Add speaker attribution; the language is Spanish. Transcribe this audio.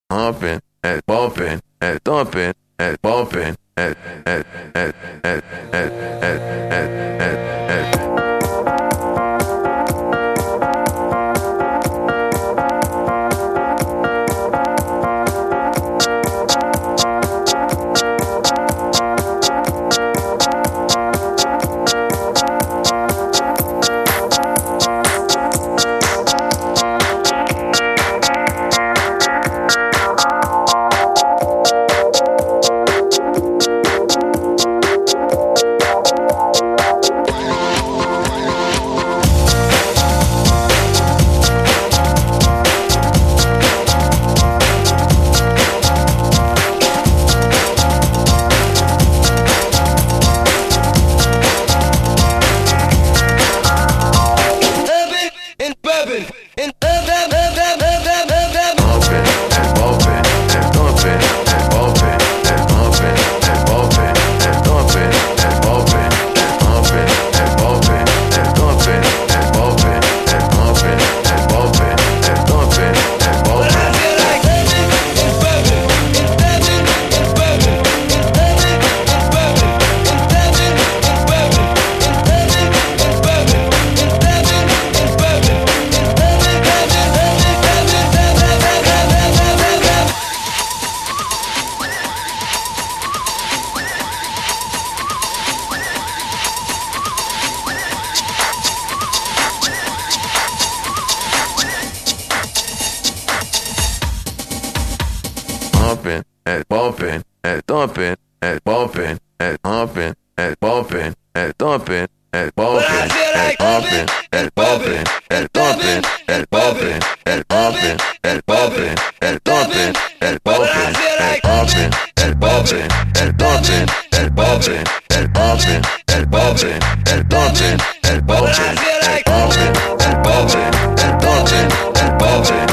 Speaker 1: humping, and bumping, and thumping, and bumping, and humping, and bumping, and thumping, and bumping, and humping, and bumping, and thumping, and bumping, and humping, and bumping, and thumping, and bumping, and humping, and bumping, and thumping, and bumping, and humping, and bumping, and thumping, and bumping, and humping, and bumping, and thumping, and bumping, and humping, and bumping, and thumping, and bumping.